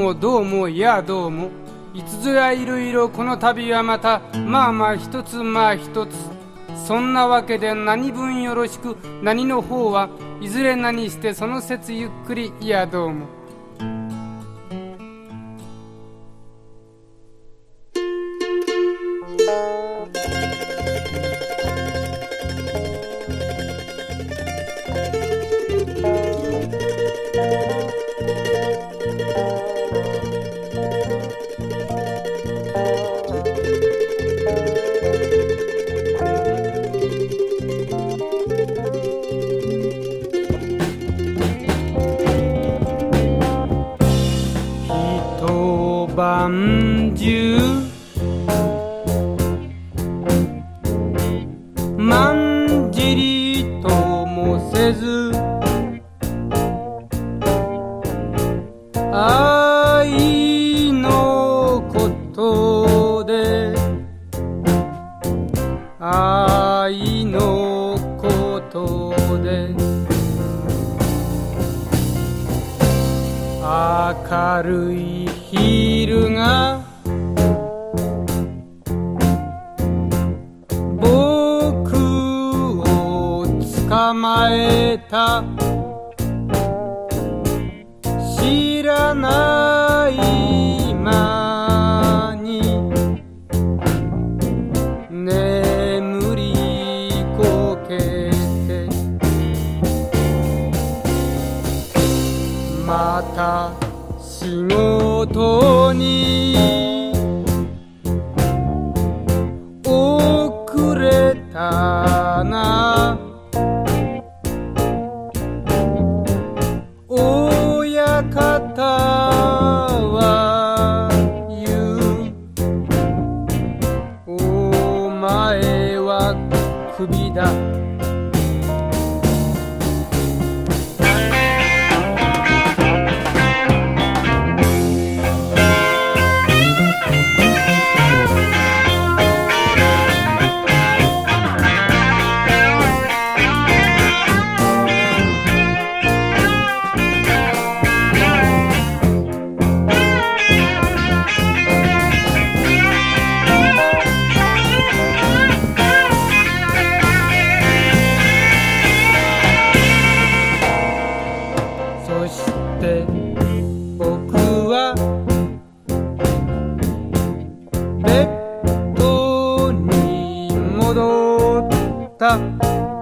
もどうもいやどうも、いつぞやいろいろこの旅はまたまあまあ一つまあ一つ。そんなわけで何分よろしく、何の方はいずれ何してその説ゆっくりいやどうも。晩中まんじりともせず、愛のことで愛のことで明るい昼が僕を捕まえた。知らない間に眠りこけて、また仕事に遅れたな。親方は言う、お前はクビだ。そして僕はベッドに戻った。